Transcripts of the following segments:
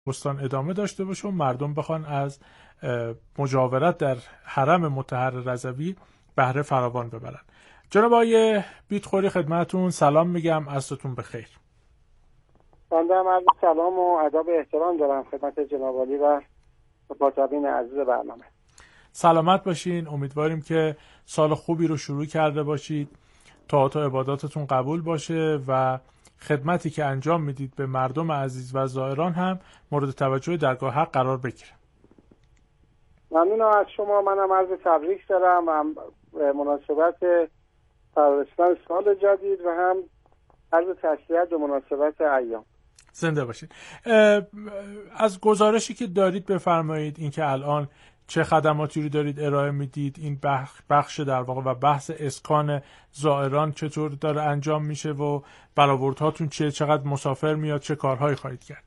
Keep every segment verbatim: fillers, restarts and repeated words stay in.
استان ادامه داشته باشه و مردم بخوان از مجاورت در حرم مطهر رضوی بهره فراوان ببرن. جناب آقای بیتخوری خدمتتون سلام میگم، عصرتون بخیر. بنده هم عرض سلام و ادب و احترام دارم خدمت جناب عالی و مخاطبین عزیز برنامه. سلامت باشین، امیدواریم که سال خوبی رو شروع کرده باشید، طاعات و عباداتتون قبول باشه و خدمتی که انجام میدید به مردم عزیز و زائران هم مورد توجه درگاه حق قرار بگیره. ممنونم از شما. منم عرض تبریک دارم هم مناسبت فرارسیدن سال جدید و هم عرض تسلیت به مناسبت ایام. زنده باشید. از گزارشی که دارید بفرمایید، اینکه الان چه خدماتی رو دارید ارائه میدید، این بخش در واقع و بحث اسکان زائران چطور داره انجام میشه و برآوردهاتون چیه، چقدر مسافر میاد، چه کارهایی خواهید کرد؟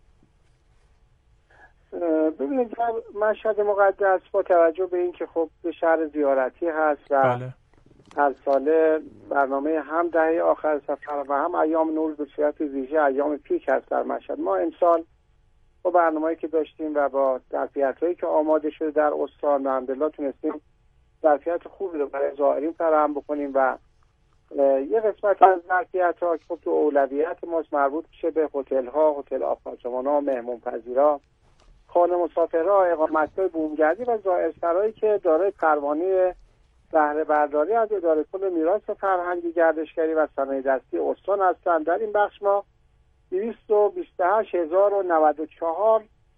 ببینید در مشهد مقدس با توجه به اینکه خب به شهر زیارتی هست و بله. هر ساله برنامه هم دهه آخر سفر و هم ایام نور به صورت ویژه ایام پیک هست در مشهد، ما امسال با برنامه‌ای که داشتیم و با ظرفیت‌هایی که آماده شده در استان الحمدلله تونستیم ظرفیت خوبی رو برای زائرین فراهم بکنیم و یه قسمت از ظرفیت‌ها که خب تو اولویت ماست مربوط میشه به هتل‌ها، هتل آپارتمان‌ها، مهمونپذیرها، خانه مسافرها، اقامتگاه بومگردی و زائرسرایی که دارای پروانه بهره برداری از اداره کل میراث فرهنگی، گردشگری و صنایع دستی استان هستند. در این بخش ما دویست و بیست و هشت هزار و نود و چهار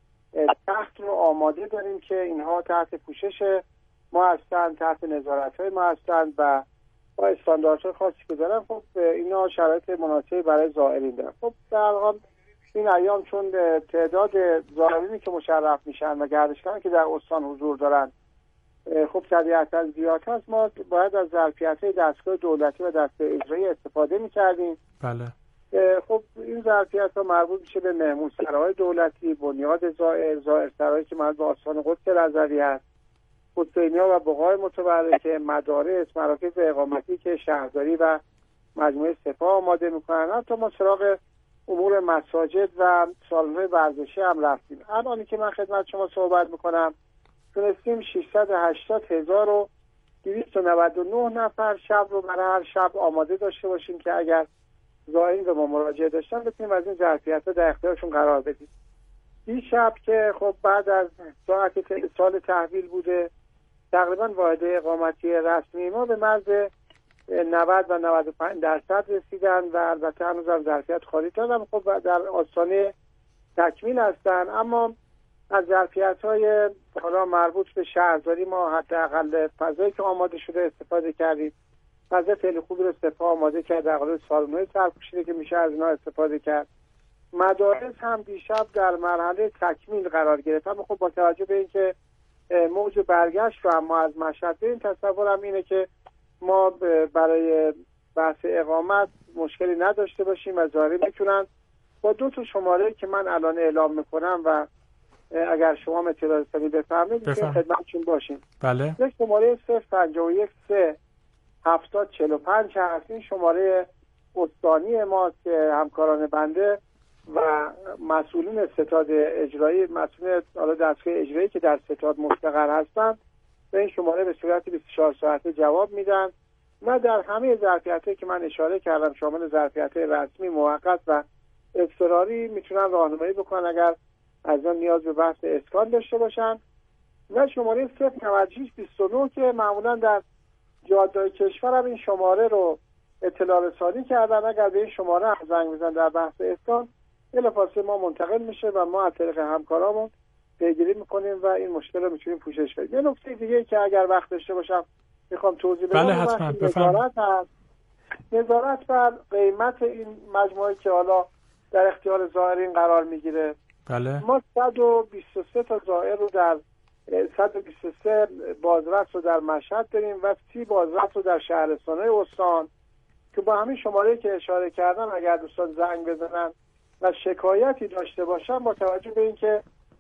تخت رو آماده داریم که اینها تحت پوشش ما هستند، تحت نظارت‌های ما هستند و با استانداردهای خاصی که دارن. خب اینا شرایط مناسبی برای زائرین دارن. خب در حال این ایام چون تعداد زائرینی که مشرف میشن و گردشگرانی که در استان حضور دارن خب طبیعتاً زیاد هست، ما باید از ظرفیت‌های دستگاه دولتی و دستگاه اجرایی استفاده می‌کردیم. بله. خب این ظرفیت‌ها مربوط میشه به مهمونسراهای دولتی، بنیاد زائر، زائرسرایی که مربوط به آستان قدس رضوی است، حسینی‌ها و بقاع متبرکه، مدارس، مراکز اقامتی که شهرداری و مجموعه سپاه آماده می‌کنن. حتی ما سراغ امور مساجد و سالن‌های ورزشی هم رفتیم. الانی که من خدمت شما صحبت می‌کنم تونستیم ششصد و هشتاد هزار و دویست و نود و نه نفر شب رو برای هر شب آماده داشته باشیم که اگر زائرین به ما مراجعه داشتن بتونیم از این ظرفیت‌ها در اختیارشون قرار بدیم. این شب که خب بعد از ساعت سال تحویل بوده تقریبا واحد اقامتی رسمی ما به مرز نود و نود و پنج درصد رسیدن و البته هنوز هم ظرفیت خالی دارن، خب در آستانه تکمیل هستن. اما از ظرفیت‌های حالا مربوط به شهرداری ما حداقل فضایی که آماده شده استفاده کردیم. فضا خیلی خوبی رو سپاه آماده کرد، در قالب سالن‌های سرپوشیده که میشه از اینا استفاده کرد. مدارس هم دیشب در مرحله تکمیل قرار گرفت، اما خب با توجه به اینکه موج برگشت رو ما از مشهد داریم، تصورم اینه که ما برای بحث اقامت مشکلی نداشته باشیم و زائرین میتونن با دو تا شماره که من الان اعلام میکنم و اگر شما اطلاع رسانی بفرمایید که خدمتتون باشیم. بله. یک شماره صفر پنجاه و یک سه هفتاد چهل و پنج هست. این شماره استانی ماست که همکاران بنده و مسئولین ستاد اجرایی، مسئولین حالا دستگاه اجرایی که در ستاد مستقر هستن به این شماره به صورت بیست و چهار ساعته جواب میدن و در همه ظرفیت‌هایی که من اشاره کردم شامل ظرفیت‌های رسمی، موقت و اضطراری میتونن راهنمایی بکنن اگر از آن نیاز به بحث اسکان داشته باشن. و شماره صفر نود و شش بیست و نه که معمولا در جاده‌های کشور هم این شماره رو اطلاع رسانی کردن، اگر به این شماره هم زنگ بزنن در بحث اسکان بلافاصله ما منتقل میشه و ما از طریق همکارامون پیگیری میکنیم و این مشکل رو میتونیم پوشش بدیم. یه نکته دیگه که اگر وقت داشته باشم میخوام توضیح بدم. بله حتما نظارت هست. نظارت بر قیمت این مجموعه که حالا در اختیار زائرین قرار میگیره. بله. ما صد و بیست و سه تا زائر رو در صد و بیست و سه بازرس رو در مشهد داریم و سی بازرس رو در شهرستان‌های استان که با همین شماره که اشاره کردم اگر دوستان زنگ بزنن و شکایتی داشته باشن با توجه به اینکه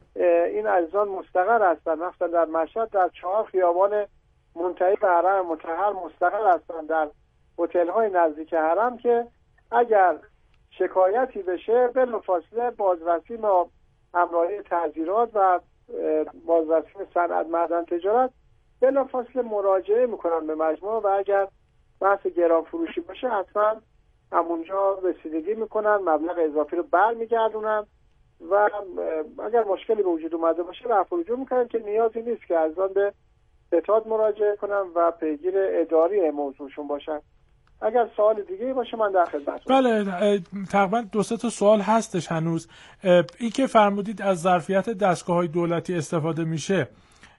این عزیزان مستقر هستن، مثلا در مشهد در چهار خیابان منتهی به حرم مطهر مستقر هستن در هتل‌های نزدیک حرم که اگر شکایتی بشه بلافاصله بازرسی ما همراهی تعزیرات و بازرسی صنعت، معدن، تجارت بلافاصله مراجعه میکنن به مجموعه و اگر بحث گران فروشی باشه حتما همونجا رسیدگی میکنن، مبلغ اضافی رو برمیگردونن و اگر مشکلی به وجود اومده باشه رفع رجوع میکنن که نیازی نیست که از آن به ستاد مراجعه کنن و پیگیر اداری موضوعشون باشن. اگر سوال دیگه باشه من در خدمتتونم. بله، تقریبا دو سه تا سوال هستش هنوز. این که فرمودید از ظرفیت دستگاه‌های دولتی استفاده میشه،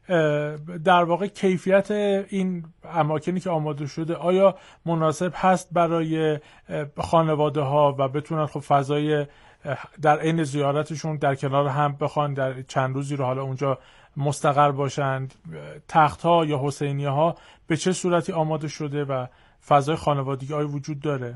در واقع کیفیت این اماکنی که آماده شده آیا مناسب هست برای خانواده ها و بتونن خب فضای در عین زیارتشون در کنار هم بخوان در چند روزی رو حالا اونجا مستقر باشند؟ تخت ها یا حسینیه ها به چه صورتی آماده شده و فضای خانوادگی آیا وجود داره؟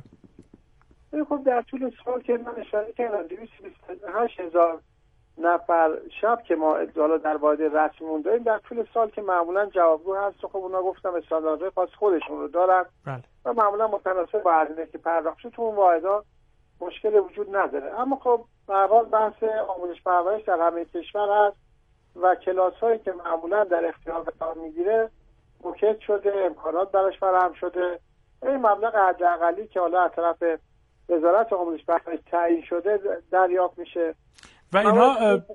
خب در طول سال که من اشاره کردم دویست و بیست و هشت هزار نفر شب که ما حالا در واحد رسمیمون داریم، در طول سال که معمولا جوابگو هست و خب اونا گفتم استانداردهای خاص خودشون رو دارن بله. و معمولا متناسب با هزینه که پرداخت شده تو اون واحدها مشکل وجود نداره. اما خب به هر حال بحث آموزش پرورش در همه کشور هست و کلاس‌هایی که معمولا در اختیار قرار میگیره موکد شده، امکانات براش فراهم شده، این مبلغ حداقلی که حالا از طرف وزارت آموزش پرورش تعیین شده دریافت میشه. و اینها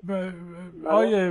آیه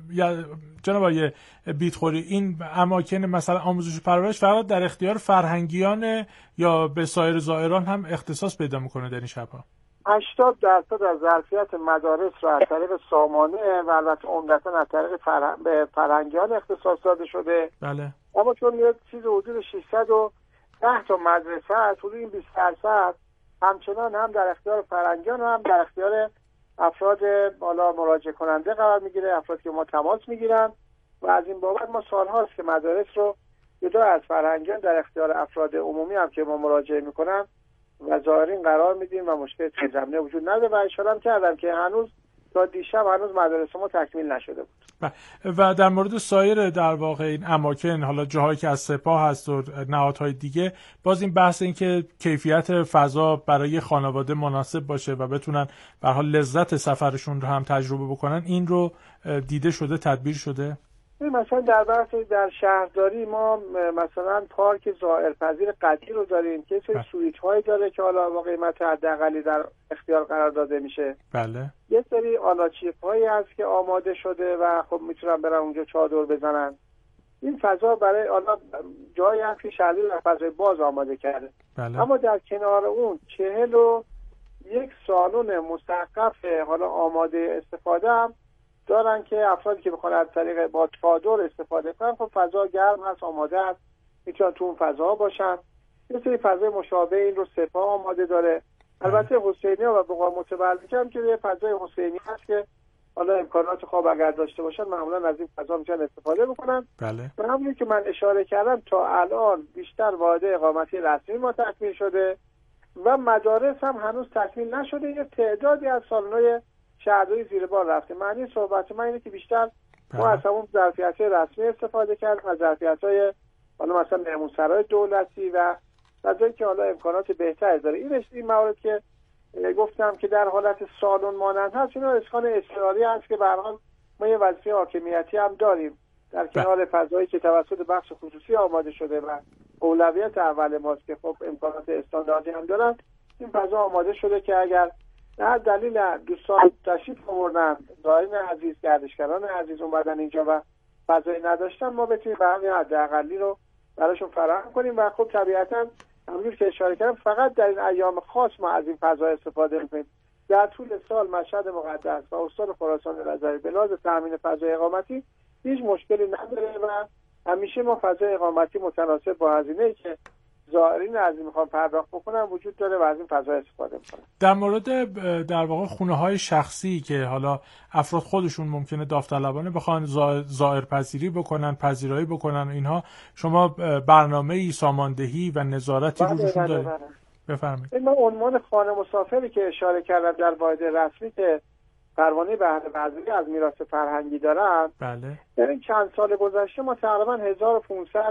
جناب آیه بیتخوری، این اماکن مثلا آموزش پرورش فقط در اختیار فرهنگیان یا به سایر زائران هم اختصاص پیدا میکنه در این شب‌ها؟ هشتاد درصد از ظرفیت مدارس را از طریق سامانه و البته عمدتاً از طریق فرهنگ به فرهنگیان اختصاص داده شده. بله. اما چون میاد چیز حدود ششصد و ده تا مدرسه هست، حدود این بیست درصد همچنان هم در اختیار فرهنگیان هم در اختیار افراد بالا مراجعه کننده قرار میگیره، افرادی که ما تماس میگیرن و از این بابت ما سالهاست که مدارس رو جدا از فرهنگیان در اختیار افراد عمومی هم که ما مراجعه میکنن و زائرین قرار میدیم و مشکل تو زمینه وجود نداره. و اشاره هم کردم که هنوز تا دیشب هنوز مدارس ما تکمیل نشده بود. و در مورد سایر در واقع این اماکن، حالا جاهایی که از سپاه هست و نهادهای دیگه، باز این بحث این که کیفیت فضا برای خانواده مناسب باشه و بتونن به هر حال لذت سفرشون رو هم تجربه بکنن، این رو دیده شده، تدبیر شده؟ مثلا در بحث در شهرداری ما مثلا پارک زائرپذیر قدیر رو داریم که سری سویت هایی داره که حالا با قیمت حداقلی در اختیار قرار داده میشه. بله. یه سری آناچیپ هایی هست که آماده شده و خب میتونن برن اونجا چادر بزنن. این فضا برای حالا جایی هست که شهرداری در فضای باز آماده کرده. بله. اما در کنار اون چهل و یک سالن مستحقف حالا آماده استفاده هم دارن که افرادی که بخوان از طریق با چادر استفاده کنن خب فضا گرم هست، آماده هست، میتونن تو اون فضا باشن. یه سری فضای مشابه این رو سپاه آماده داره. البته حسینیه و بقا متبرک هم که یه فضای حسینی هست که حالا امکانات خواب اگر داشته باشن معمولا از این فضا میتونن استفاده بکنن. بله. و همونی که من اشاره کردم تا الان بیشتر واحد اقامتی رسمی ما تکمیل شده و مدارس هم هنوز تکمیل نشده. یه تعدادی از سالن‌های شهرداری زیر بار رفته. معنی صحبت من اینه که بیشتر ما از همون ظرفیت‌های رسمی استفاده کردیم، از ظرفیت‌های حالا مثلا مهمونسرای دولتی و فضایی که حالا امکانات بهتری داره. این این موارد که گفتم که در حالت سالن مانند هست، اینا اسکان اضطراری هست که به هر حال ما یه وظیفه حاکمیتی هم داریم در کنار فضایی که توسط بخش خصوصی آماده شده و اولویت اول ماست که خب امکانات استانداردی هم دارن. این فضا آماده شده که اگر در دلیل دوستان تشریف آوردن، زائرین عزیز، گردشگران عزیز اومدن اینجا و فضایی نداشتن، ما بتونیم برنامه حداقلی رو براشون فراهم کنیم و خب طبیعتاً همونجور که اشاره کردم فقط در این ایام خاص ما از این فضا استفاده می‌کنیم. در طول سال مشهد مقدس و استان خراسان رضوی به لحاظ تامین فضای اقامتی هیچ مشکلی نداره و همیشه ما فضای اقامتی متناسب با هزینه‌ای که زائرین عزیز میخوان پرداخت بکنن وجود داره و از این فضا استفاده میکنن. در مورد در واقع خونه‌های شخصی که حالا افراد خودشون ممکنه داوطلبانه بخوان زائر پذیری بکنن، پذیرایی بکنن، اینها شما برنامه‌ای ساماندهی و نظارتی روشون دارید؟ بفرمایید. این عنوان خانه مسافری که اشاره کردم در واحد رسمی که پروانه بهره پذیری از میراث فرهنگی دارن، بله. در این چند سال گذشته ما تقریبا هزار و پانصد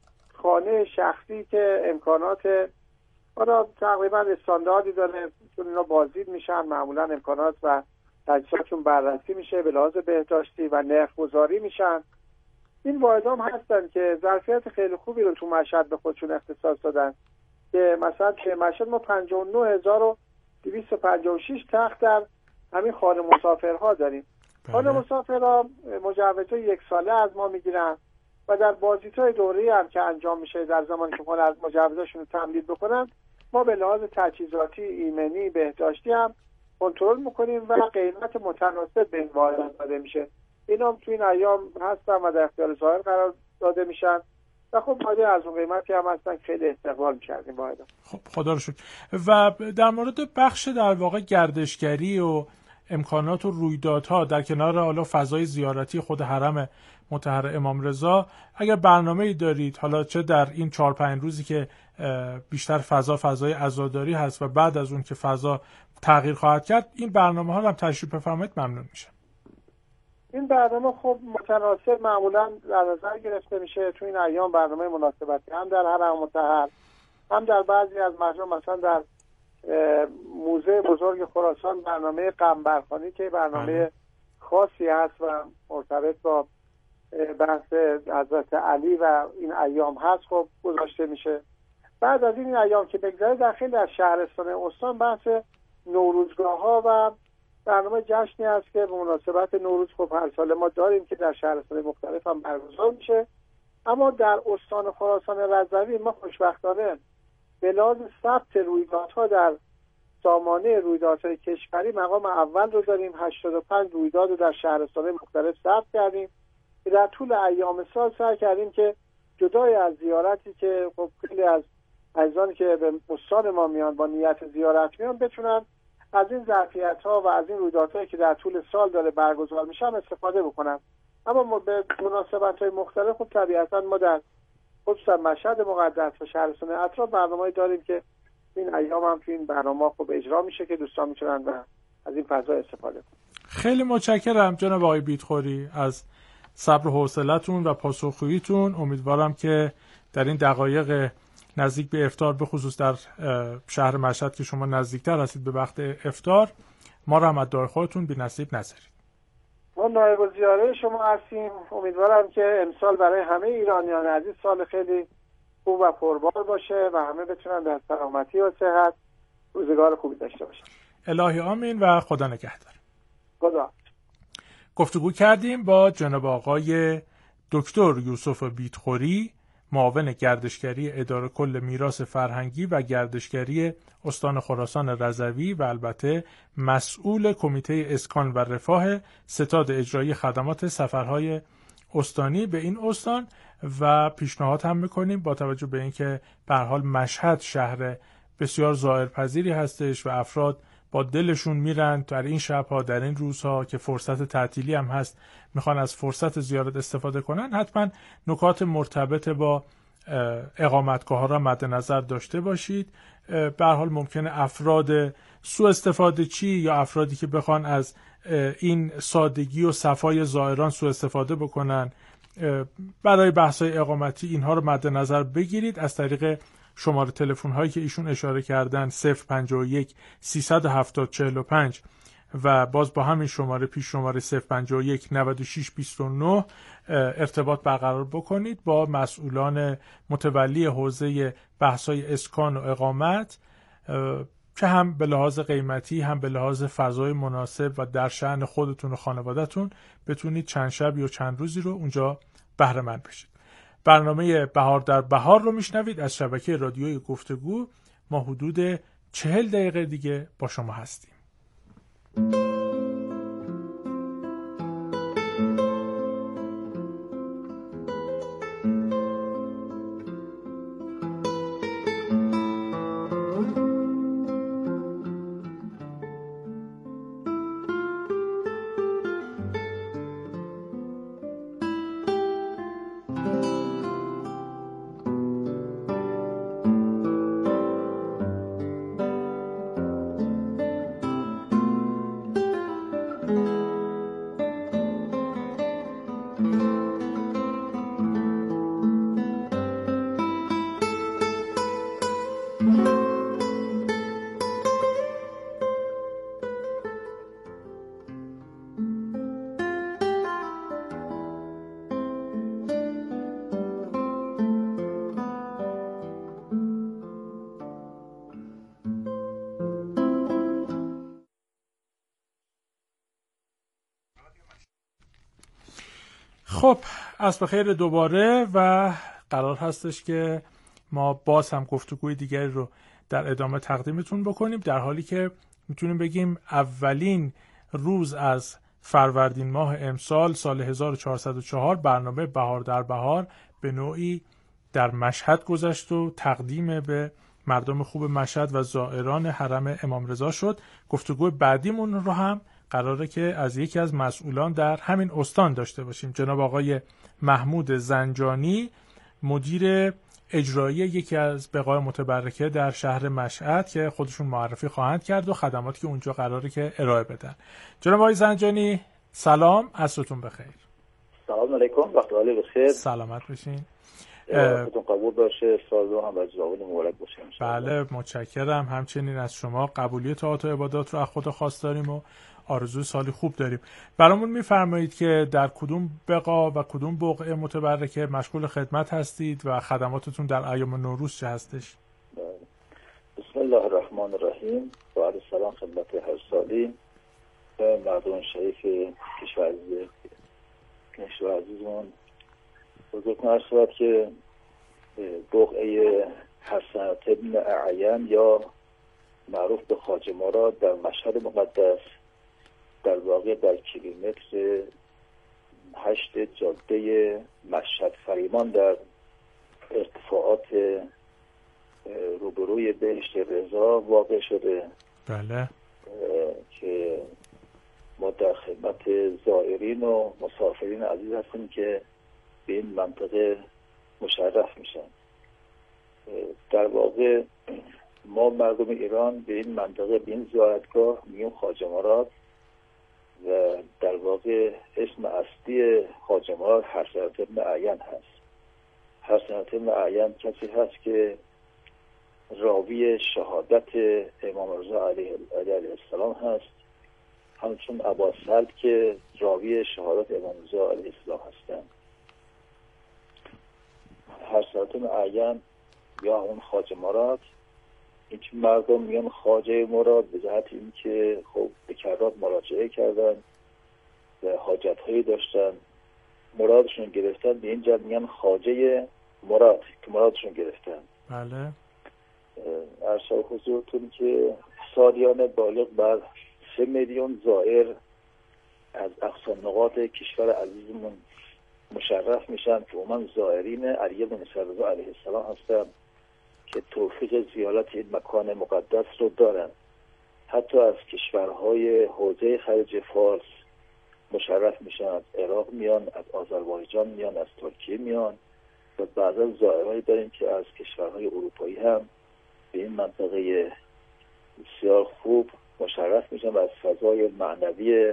خانه شخصی که امکانات حالا تقریبا استانداردی داره، چون اینا بازدید میشن، معمولا امکانات و تجهیزاتشون بررسی میشه به لحاظ بهداشتی و نرخ‌گذاری میشن. این واحدام هستن که ظرفیت خیلی خوبی رو تو مشهد به خودشون اختصاص دادن که مثلا که مشهد ما پنجاه و نه هزار و دویست و پنجاه و شش تخت در همین خانه مسافرها داریم. خانه مسافرها مجوزهای یک ساله از ما میگیرن و در بازدیدهای دوره‌ای هم که انجام میشه در زمانی که ما از مجوزشون رو تمدید بکنن ما به لحاظ تجهیزاتی، ایمنی، بهداشتی هم کنترل میکنیم و قیمت متناسب به این واحدات داده میشه. اینا هم تو این ایام هستن و در اختیار ظاهر قرار داده میشن و خب مالی از اون قیمتی هم هستن که خیلی استقبال می‌کردیم واحدا. خب خدا رو شکر. و در مورد بخش در واقع گردشگری و امکانات و رویدادها در کنار حالا فضای زیارتی خود حرم مطهر امام رضا، اگر برنامه‌ای دارید حالا چه در این چهار پنج روزی که بیشتر فضا فضای عزاداری هست و بعد از اون که فضا تغییر خواهد کرد، این برنامه‌ها رو هم تشریح بفرمایید ممنون میشه. این برنامه خب متناسب معمولا در نظر گرفته میشه تو این ایام برنامه مناسبتی هم در حرم مطهر هم در بعضی از مجامع، مثلا در موزه بزرگ خراسان برنامه قنبرخوانی که برنامه خاصی هست و مرتبط با بحث حضرت علی و این ایام هست خب گذاشته میشه. بعد از این ایام که بگذره در خیلی از شهرستان استان بحث نوروزگاه ها و برنامه جشنی هست که به مناسبت نوروز خب هر سال ما داریم که در شهرستان مختلف هم برگزار میشه. اما در استان خراسان رضوی ما خوشبختانه به لحاظ ثبت رویدادها در سامانه رویدادهای کشوری مقام اول رو داریم. هشتاد و پنج رویداد رو در شهرستان مختلف ثبت کردیم. در طول ایام سال سعی کردیم که جدای از زیارتی که خب خیلی از عزیزانی که به استان ما میان با نیت زیارت میان بتونن از این ظرفیت‌ها و از این رویدادهایی که در طول سال داره برگزار میشن استفاده بکنن. اما ما به مناسبت‌های مختلف خب طبیعتاً ما در خصوصا مشهد مقدس و شهرستان اطراف برنامه‌ای داریم که این ایام هم تو این برنامه خب اجرا میشه که دوستان میتونن و از این فضا استفاده کنن. خیلی متشکرم جناب آقای بیتخوری از صبر و حوصله‌تون و پاسخگوییتون. امیدوارم که در این دقایق نزدیک به افطار، به خصوص در شهر مشهد که شما نزدیکتر هستید به وقت افطار، ما را هم از دعای خودتون بی‌نصیب نذارید. ما نایب الزیاره شما هستیم. امیدوارم که امسال برای همه ایرانیان عزیز سال خیلی خوب و پربار باشه و همه بتونن در سلامتی و صحت روزگار خوبی داشته باشن. الهی آمین و خدا نگهدار. خدا. گفتگو کردیم با جناب آقای دکتر یوسف بیتخوری، معاون گردشگری اداره کل میراث فرهنگی و گردشگری استان خراسان رضوی و البته مسئول کمیته اسکان و رفاه ستاد اجرایی خدمات سفرهای استانی به این استان. و پیشنهاد هم میکنیم با توجه به اینکه به هر حال مشهد شهر بسیار زائرپذیری هستش و افراد با دلشون میرن در این شبها، در این روزها که فرصت تعطیلی هم هست، میخوان از فرصت زیارت استفاده کنن، حتما نکات مرتبط با اقامتگاه ها را مد نظر داشته باشید. به هر حال ممکنه افراد سوء استفاده چی یا افرادی که بخوان از این سادگی و صفای زائران سوء استفاده بکنن برای بحث‌های اقامتی اینها رو مد نظر بگیرید. از طریق شماره تلفن هایی که ایشون اشاره کردن صفر پنجاه و یک سیصد و هفتاد چهل و پنج و باز با همین شماره پیش شماره صفر پنجاه و یک نود و شش بیست و نه ارتباط برقرار بکنید با مسئولان متولی حوزه بحث‌های اسکان و اقامت که هم به لحاظ قیمتی هم به لحاظ فضای مناسب و در شأن خودتون و خانواده‌تون بتونید چند شب یا چند روزی رو اونجا بهره مند بشید. برنامه بهار در بهار رو میشنوید از شبکه رادیوی گفتگو. ما حدود چهل دقیقه دیگه با شما هستیم. خب از بخیر دوباره و قرار هستش که ما باز هم گفتگوی دیگری رو در ادامه تقدیمتون بکنیم، در حالی که میتونیم بگیم اولین روز از فروردین ماه امسال سال هزار و چهارصد و چهار برنامه بهار در بهار به نوعی در مشهد گذشت و تقدیم به مردم خوب مشهد و زائران حرم امام رضا شد. گفتگوی بعدیمون رو هم قراره که از یکی از مسئولان در همین استان داشته باشیم، جناب آقای محمود زنجانی، مدیر اجرایی یکی از بقاع متبرکه در شهر مشهد، که خودشون معرفی خواهند کرد و خدماتی که اونجا قراره که ارائه بدن. جناب آقای زنجانی سلام، عصرتون بخیر. سلام علیکم، وقت عالی بخیر. سلامت باشین. وقتتون قبول باشه، سال هم از جواب مبارک باشه. بله متشکرم. همچنین از شما قبولی طاعات و عبادات رو از خدا خواست داریم و آرزوی سالی خوب داریم. برامون میفرمایید که در کدوم بقاع و کدوم بقعه متبرکه مشغول خدمت هستید و خدماتتون در ایام نوروز چه هستش؟ بسم الله الرحمن الرحیم. با عرض سلام خدمت هر سالی و مردم شریف کشور عزیز کشور عزیزمون. بزرگتون عرض شود که بقعه حسنات ابن اعین یا معروف به خواجه مراد در مشهد مقدس، در واقع در کیلومتر هشت جاده مشهد فریمان در ارتفاعات روبروی بهشت رضا واقع شده. بله. که ما در خدمت زائرین و مسافرین عزیز هستیم که به این منطقه مشرف میشن. در واقع ما مردم ایران به این منطقه، به این زیارتگاه میگیم خواجه مراد و در واقع اسم اصلی خواجه مراد حسنات ابن اعین هست. حسنات ابن اعین کسی هست که راوی شهادت امام رضا علیه السلام هست، همچون ابا سلط که راوی شهادت امام رضا علیه السلام هستند. حسنات ابن اعین یا اون خواجه مراد، این که مردم میگن خواجه مراد به جهت این که خب به کرات مراجعه کردن و حاجت هایی داشتن، مرادشون گرفتن، به این جهت میگن خواجه مراد که مرادشون گرفتن. بله. ارشاد حضورتون که سالیانه بالغ بر سه میلیون زائر از اقصا نقاط کشور عزیزمون مشرف میشن که عموما زائرین علی بن رضا علیه السلام هستن که توفیق زیارت این مکان مقدس رو دارن. حتی از کشورهای حوزه خلیج فارس مشرف میشن، از عراق میان، از آذربایجان میان، از ترکیه میان و بعضا زائرهایی داریم که از کشورهای اروپایی هم به این منطقه بسیار خوب مشرف میشن و از فضای معنوی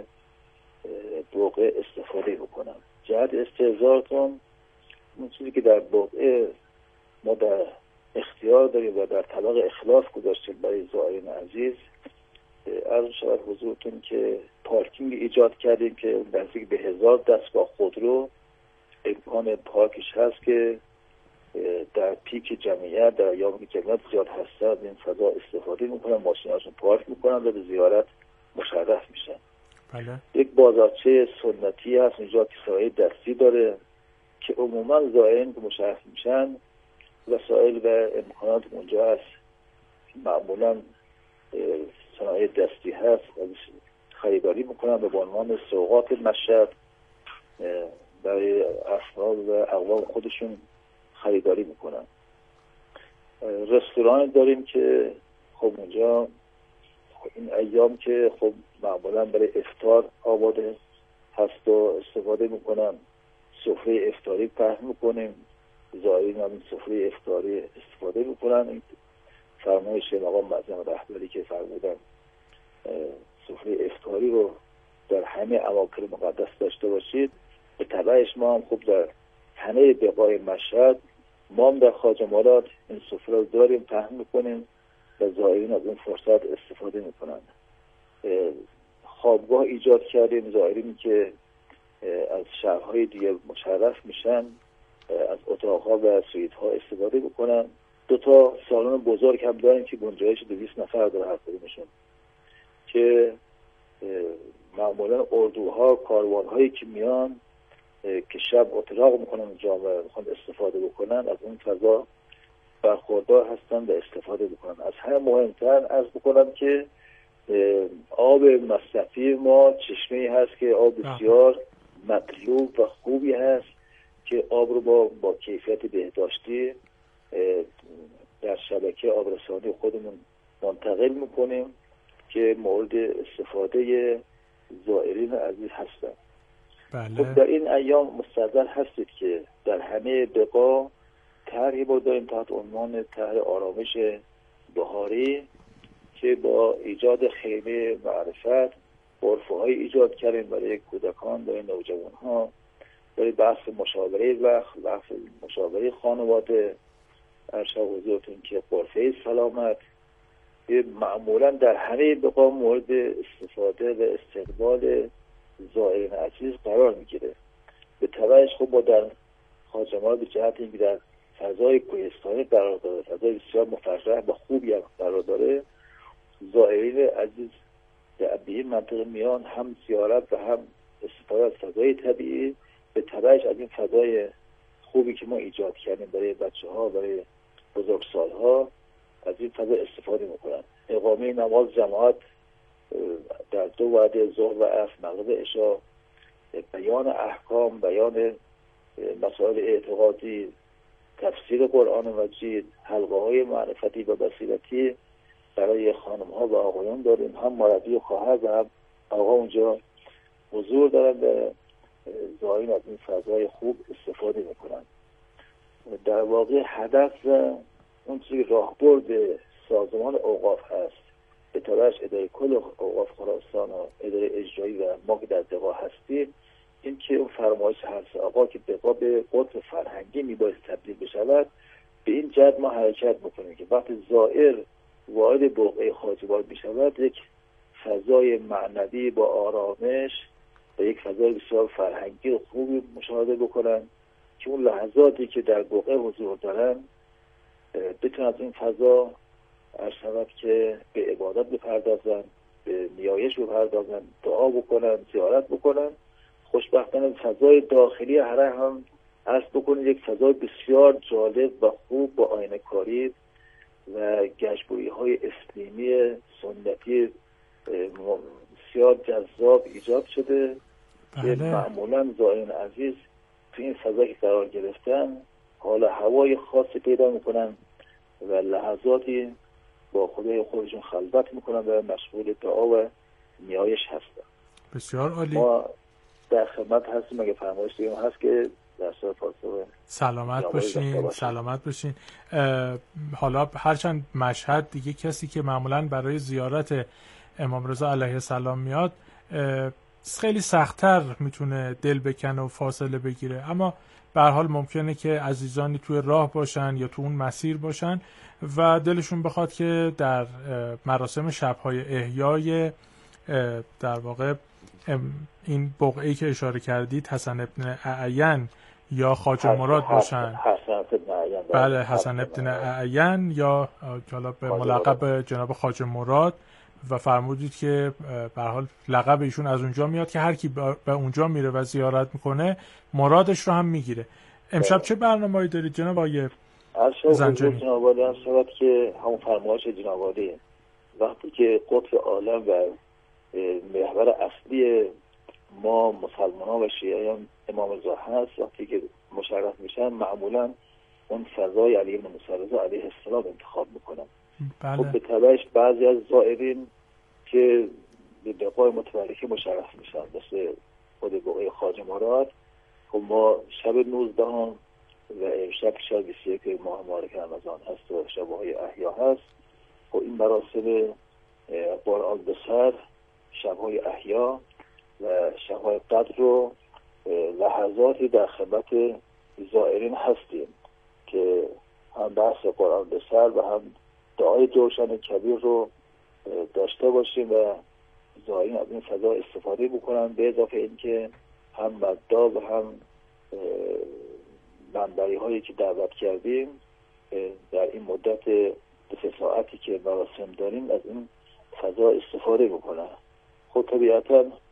بقعه استفاده بکنن. جهت استحضارتون اون چیزی که در بقعه ما در اختیار داریم و در طلاق اخلاص گذاشتیم برای زائرین عزیز، عرض شود حضورتون که پارکینگ ایجاد کردیم که نزدیک به هزار دستگاه خودرو امکان پارکش هست که در پیک جمعیت در ایام که جمعیت زیاد هستن این فضا استفاده میکنن، ماشیناشون پارک میکنن و به زیارت مشرف میشن. بله. یک بازارچه سنتی هست اونجا که سایه دستی داره که عموما زائرین که مشرف میشن وسایل و امکانات اونجا هست، معمولا صنایع دستی هست، خریداری میکنن به عنوان سوغات مشهد برای افراد و اقوام خودشون خریداری میکنن. رستوران داریم که خب اونجا این ایام که خب معمولا برای افطار آماده هست و استفاده میکنن، سفره افطاری پهن میکنیم، زائرین هم این سفره افطاری استفاده میکنن. این فرمایش آقا معظم رهبری که فرمودن سفره افطاری رو در همه اماکن مقدس داشته باشید. به تبعش ما هم خوب در همه بقای مشهد ما هم در خواجه مراد این سفره رو داریم، پهن میکنیم و زائرین از این فرصت استفاده میکنن. خوابگاه ایجاد کردیم، زائرین که از شهرهای دیگه مشرف میشن از اتاقها و سویتها استفاده بکنن. دو تا سالن بزرگ هم داریم که گنجایش دویست نفر داره هر کدومشون، که معمولا اردوها، کاروانهایی که میان که شب اتراق میکنن جامعه میخوان استفاده بکنن از اون فضا برخوردار هستن و استفاده بکنن. از همه مهمتر عرض بکنم که آب مصرفی ما چشمه‌ای هست که آب بسیار مطلوب و خوبی هست که آب رو با با کیفیت بهداشتی در شبکه آبرسانی خودمون منتقل میکنیم که مورد استفاده زائرین عزیز هستن. بله. خب در این ایام مستحضر هستید که در همه بقا طرحی با داریم تحت عنوان طرح آرامش بهاری که با ایجاد خیمه معرفت غرفه‌های ایجاد کردیم برای کودکان، برای نوجوان‌ها، برای بحث مشاوره وقت، بحث مشاوره خانواده، ارشد حضورتون که غرفه سلامت معمولا در همه بقا مورد استفاده و استقبال زائرین عزیز قرار میگیره. به تبعش خب با در خواجه‌مراد به جهت اینکه در فضای کوهستانی قرار داره، فضای بسیار مفرح و خوبی قرار داره، زائرین عزیز در این منطقه میان هم زیارت و هم استفاده از فضای طبیعی به تبعش از این فضای خوبی که ما ایجاد کردیم برای بچه ها، برای بزرگسالها، از این فضا استفاده میکنن. اقامه نماز جماعت در دو وعده ظهر و عصر، مغرب عشا، بیان احکام، بیان مسائل اعتقادی، تفسیر قرآن مجید، حلقه های معرفتی و بصیرتی برای خانم ها و آقایان داریم. هم مربی و خواهر و هم آقا اونجا حضور دارن و زائرین از این فضای خوب استفاده میکنن. در واقع هدف و اون چیزی راهبرد سازمان اوقاف هست، به تبعش اداره کل اوقاف خراسان و اداره اجرایی و ما که در دقا هستیم، این که اون فرمایش هست آقا که دقا به قطب فرهنگی میباید تبدیل بشود، به این جهت ما حرکت میکنیم که وقتی زائر وارد بقعه خواجه‌مراد میشود یک فضای معنوی با آرامش و یک فضای بسیار فرهنگی و خوبی مشاهده بکنن که اون لحظاتی که در بقعه حضور دارن بتونن از این فضا ارشد که به عبادت بپردازن، به نیایش بپردازن، دعا بکنن، زیارت بکنن. خوشبختانه فضای داخلی حرم هم عرض بکنید یک فضای بسیار جالب و خوب با آینه کاری و گشتگیری های اسلامی سنتی بسیار جذاب ایجاد شده که معمولا زائرین عزیز تو این فضا که قرار گرفتن حال هوای خاصی پیدا میکنن و لحظاتی با خدای خودشون خلوت میکنن و مشغول دعا و نیایش هستن. بسیار عالی. ما در خدمت هستیم. اگه فرمایش دیگه هست که در صورت فاصله سلامت باشین. سلامت باشین. حالا هرچند مشهد دیگه کسی که معمولا برای زیارت امام رضا علیه السلام میاد خیلی سخت‌تر میتونه دل بکنه و فاصله بگیره، اما به هر حال ممکنه که عزیزانی توی راه باشن یا تو اون مسیر باشن و دلشون بخواد که در مراسم شب‌های احیای در واقع این بقعه‌ای که اشاره کردید حسن ابن اعین یا خواجه مراد باشن. حسن ابن اعین. بله حسن ابن اعین یا حالا به ملقب جناب خواجه مراد و فرمودید که به هر حال لقب ایشون از اونجا میاد که هر کی به اونجا میره و زیارت میکنه مرادش رو هم میگیره. امشب چه برنامه‌ای دارید جناب آقای زنجانی؟ جناب عالی هم شود که همون فرمایش جناب عالی وقتی که قطب عالم و محور اصلی ما مسلمانان و شیعیان امام رضا هست، وقتی که مشرف میشن معمولا اون فضای علی بن موسی رضا علیه السلام انتخاب میکنن. بله. خب به تبعش بعضی از زائرین که به بقای متبرکه مشرف میشن مثل خود بقای خواجه مراد، خب ما شب نوزدهم و امشب شب بیست و یک ماه مبارک رمضان هست و شب‌های احیا هست، خب این مراسم قرآن به سر، شب‌های احیا و شب‌های قدر رو لحظاتی در خدمت زائرین هستیم که هم بحث قرآن به سر و هم دعای جوشن کبیر رو داشته باشیم و زائرین از این فضا استفاده بکنن، به اضافه اینکه هم مدعا و هم منبری هایی که دعوت کردیم در این مدت دو سه ساعتی که مراسم داریم از این فضا استفاده بکنن. خب طبیعتا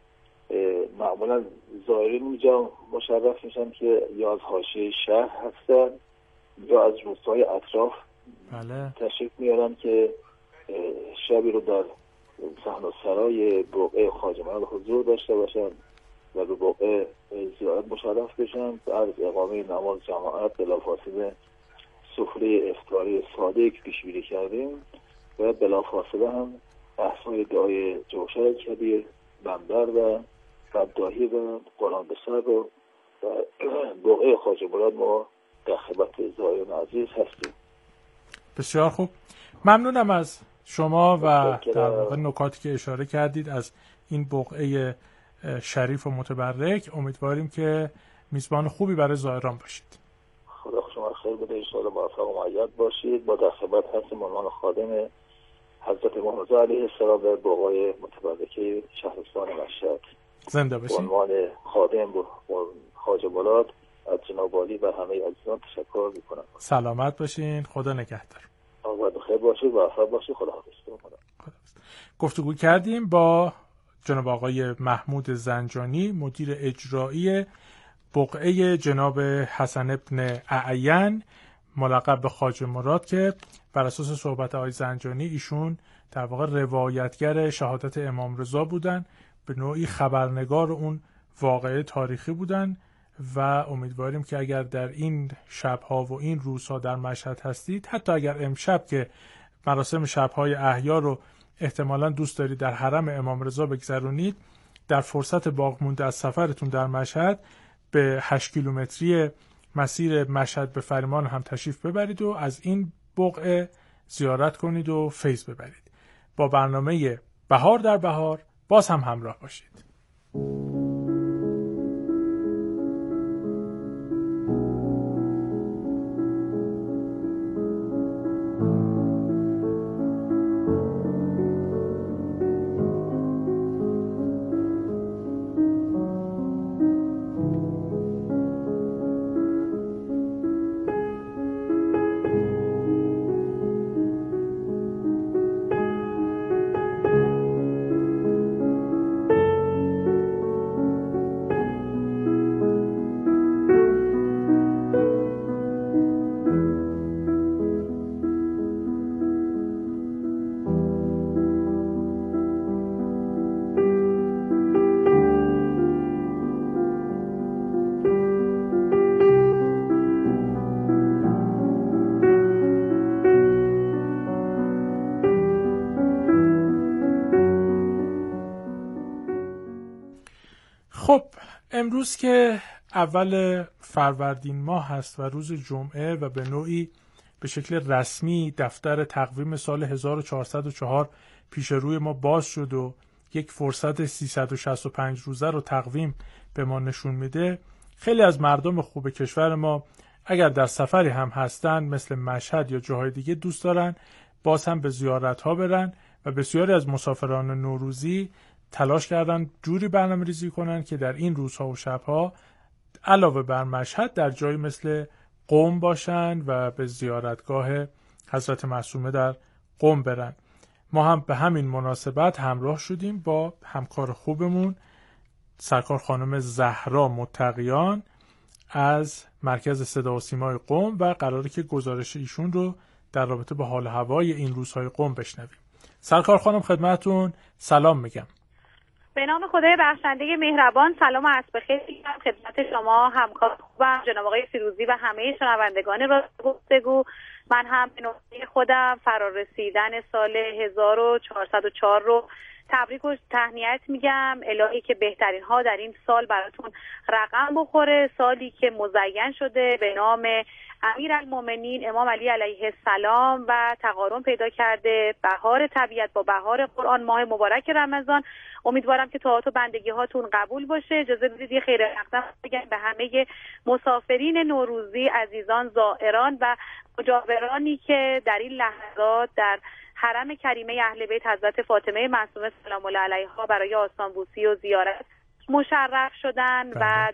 معمولا زائرین اینجا مشرف میشن که یا از حاشیه شهر هستن یا از روستاهای اطراف بله. تشریف میارن که شبی رو در صحنه‌سرای بقعه خواجه مراد حضور داشته باشن و به بقعه زیارت مشرف بشن. بعد از اقامه نماز جماعت بلافاصله سفره افطاری ساده که پیش بینی کردیم و بلافاصله هم بحث‌های دعای جوشر کبیر، منبر و فداهی و قرآن به سر رو و بقعه خواجه مراد ما در خدمت زائران عزیز هستیم. بسیار خوب، ممنونم از شما و در واقع نکاتی که اشاره کردید از این بقعه شریف و متبرک. امیدواریم که میزبان خوبی برای زائران باشید. خدا شما خیر بده، ان شاء الله موفق و مؤید باشید. با در خدمت هستیم عنوان خادم حضرت امام رضا علیه السلام در بقعه متبرکه شهرستان مشهد. زنده باشید. عنوان خادم خواجه مراد از جناب عالی و همه عزیزان تشکر میکنم. سلامت باشین، خدا نگهدار. آقا بخیر باشید، موفق باشید. خدا حافظ. گفتگو کردیم با جناب آقای محمود زنجانی، مدیر اجرایی بقعه جناب حسن ابن اعین ملقب به خواجه مراد که بر اساس صحبت آقای زنجانی ایشون در واقع روایتگر شهادت امام رضا بودن، به نوعی خبرنگار اون واقعه تاریخی بودن و امیدواریم که اگر در این شبها و این روزها در مشهد هستید، حتی اگر امشب که مراسم شبهای احیا رو احتمالاً دوست دارید در حرم امام رضا بگذرونید، در فرصت باقی مونده از سفرتون در مشهد به هشت کیلومتری مسیر مشهد به فرمان هم تشریف ببرید و از این بقعه زیارت کنید و فیض ببرید. با برنامه بهار در بهار باز هم همراه باشید. خب امروز که اول فروردین ماه هست و روز جمعه و به نوعی به شکل رسمی دفتر تقویم سال هزار و چهارصد و چهار پیش روی ما باز شد و یک فرصت سیصد و شصت و پنج روزه رو تقویم به ما نشون میده، خیلی از مردم خوب کشور ما اگر در سفری هم هستن مثل مشهد یا جاهای دیگه دوست دارن باز هم به زیارت ها برن و بسیاری از مسافران نوروزی تلاش کردن جوری برنامه ریزی کنن که در این روزها و شبها علاوه بر مشهد در جایی مثل قم باشن و به زیارتگاه حضرت معصومه در قم برن. ما هم به همین مناسبت همراه شدیم با همکار خوبمون سرکار خانم زهرا متقیان از مرکز صدا و سیمای قم و قراره که گزارش ایشون رو در رابطه با حال هوای این روزهای قم بشنویم. سرکار خانم خدمتتون سلام میگم. به نام خدای بخشنده مهربان، سلام و عصر بخیر میگم خدمت شما همکار خوبم جناب آقای فیروزی و همه شنوندگان رادیو گفتگو. من هم به نوبه خودم فرارسیدن سال هزار و چهارصد و چهار رو تبریک و تهنیت میگم. الهی که بهترین ها در این سال براتون رقم بخوره، سالی که مزین شده به نام امیرالمومنین امام علی علیه السلام و تقارن پیدا کرده بهار طبیعت با بهار قرآن، ماه مبارک رمضان. امیدوارم که طاعات و بندگی هاتون قبول باشه. اجازه بدید یه خیر مقدم بگم به همه مسافرین نوروزی، عزیزان، زائران و مجاورانی که در این لحظات در حرم کریمه اهل بیت حضرت فاطمه معصومه سلام الله علیها برای آستانبوسی و زیارت مشرف شدن و